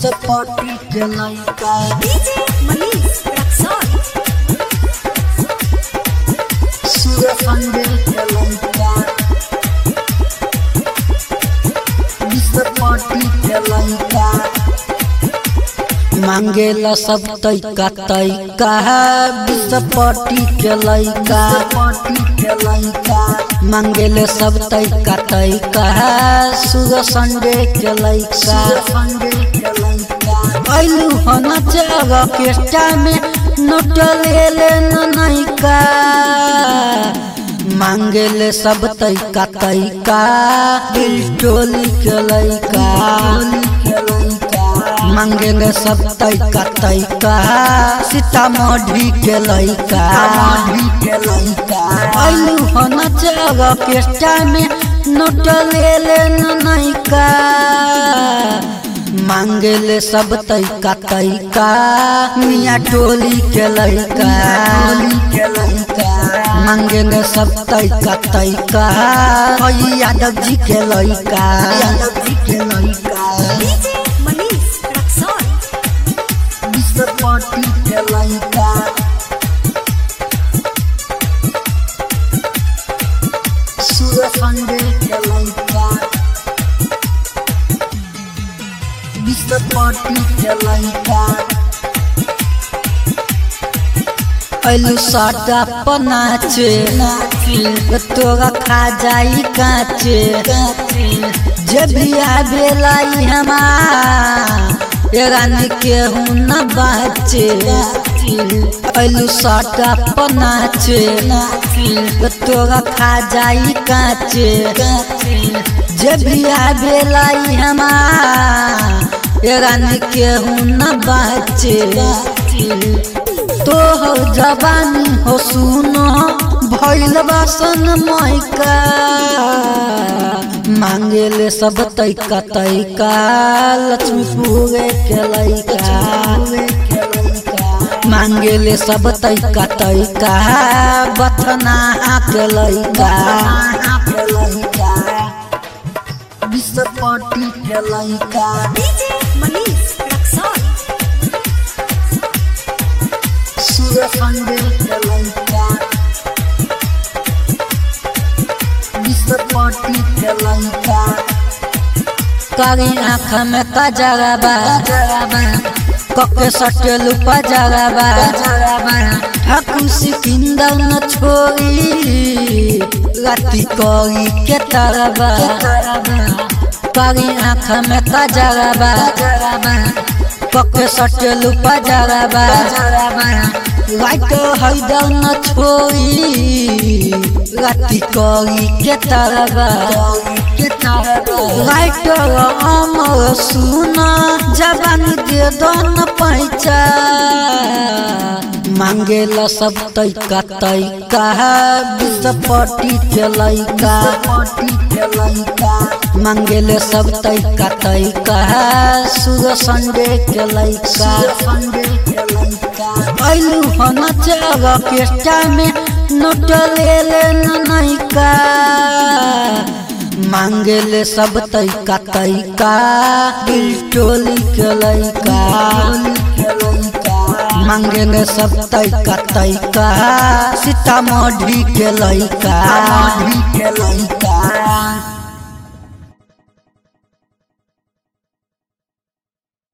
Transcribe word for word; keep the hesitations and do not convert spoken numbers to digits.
सपाटी के लइका डीजे मनीष रक्सौल सूरजखंड के लइका सपाटी के लइका मांगेला सब तैका तैका सपाटी के लइका सपाटी के लइका मांगेले सब तैका तैका सूरजखंड के लइका आइलू होना चाह केस्टा में नोट ले ले नैका मांगेले सब तैका तैका दिल टोली के लइका मांगेले सब तैका तैका सीतामढ़ी के लइका आइलू होना चाह केस्टा में नोट ले ले नैका मांगेले सब तैका तैका मियाँ टोली के लइका मांगेले सब तैका तैका यादव जी के लइका डीजे मनीष रक्सौल सपाटी के लइका सूरजखंड के लइका सपाटी के लइका अलू साटा पनाचे तोरा खा जाई काचे जब भी आवेला रानी के हूँ न बाचे अलू साटा पनाचे तोरा खा जाई काचे जब भी आवेला रानी के हूँ न बाचे तो हो जवानी हो सुनो भइल बासन मायका मांगेले सब तैका तैका लक्ष्मीपुर के लइका मांगेले सब तैका तैका बथना के लइका सपाटी के लइका डीजे मनीष रक्सौल सूरजखंड के लइका सपाटी के लइका कारी आँख में कजरबा कके सटेलू पजरबा ठाकुर सिकंदर न छोड़ी राती करी के तरबा कारी आँख में कजरबा कके सटेलू पजरबा लाइट हैदर न छोड़ी राती करी के तरबा लाइट अमर सुना जवान दे दोन पैचा मांगेला सब तैका तैका सपाटी के लइका मांगेले सब तैका तैका सूरजखंड के लइका आइलू होना चाह केस्टा में नोट ले ले नैका मांगेले सब तैका तैका दिल टोली के लइका मांगेले सब तैका तैका सीतामढ़ी के लइका